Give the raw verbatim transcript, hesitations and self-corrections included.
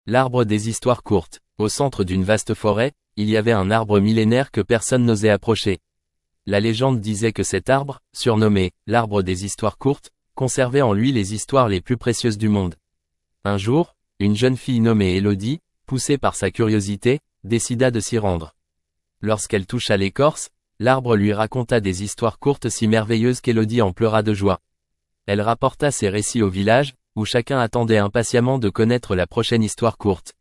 L'arbre des histoires courtes. Au centre d'une vaste forêt, il y avait un arbre millénaire que personne n'osait approcher. La légende disait que cet arbre, surnommé « l'arbre des histoires courtes », conservait en lui les histoires les plus précieuses du monde. Un jour, une jeune fille nommée Élodie, poussée par sa curiosité, décida de s'y rendre. Lorsqu'elle toucha l'écorce, l'arbre lui raconta des histoires courtes si merveilleuses qu'Élodie en pleura de joie. Elle rapporta ses récits au village, où chacun attendait impatiemment de connaître la prochaine histoire courte.